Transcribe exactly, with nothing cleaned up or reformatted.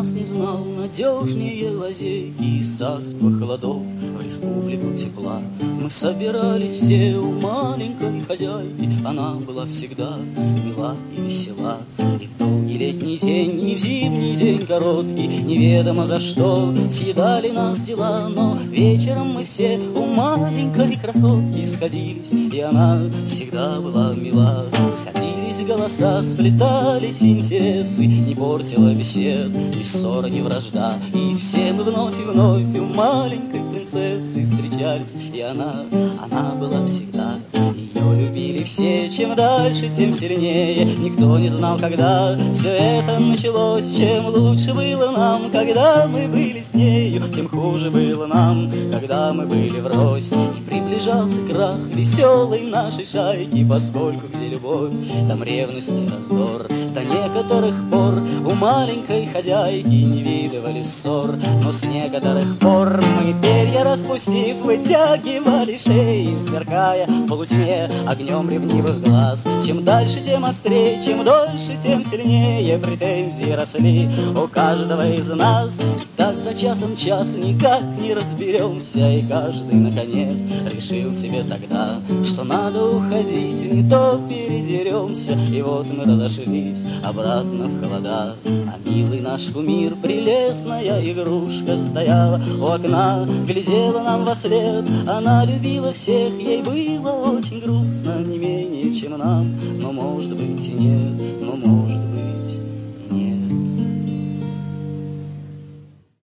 нас не знал надежнее лазейки из царства холодов в республику тепла. Мы собирались все у маленькой хозяйки, она была всегда мила и весела. И в долгий летний день, и в зимний день короткий, неведомо за что съедали нас дела, но вечером мы все у маленькой красотки сходились, и она всегда была мила. Сходились голоса, сплетались интересы, не портила бесед ни ссора, ни вражда. И все мы вновь и вновь у маленькой принцессы встречались, и она, она была всегда. Ее любили все, чем дальше, тем сильнее. Никто не знал, когда все это началось. Чем лучше было нам, когда мы были с нею, тем хуже было нам, когда мы были врозь. И приближался крах веселой нашей шайки, поскольку где любовь, там ревность и раздор. До некоторых пор у маленькой хозяйки не видывали ссор, но с некоторых пор мы, перья распустив, вытягивали шеи, сверкая в полутьме огнем ревнивых глаз. Чем дальше, тем острее, чем дольше, тем сильнее претензии росли у каждого из нас. И так за часом час никак не разберемся, и каждый, наконец, решил себе тогда, что надо уходить, не то передеремся. И вот мы разошлись обратно в холода, а милый наш кумир, прелестная игрушка, стояла у окна, глядела нам во след. Она любила всех, ей было очень грустно, не менее, чем нам, но, может быть, и нет, но, может быть,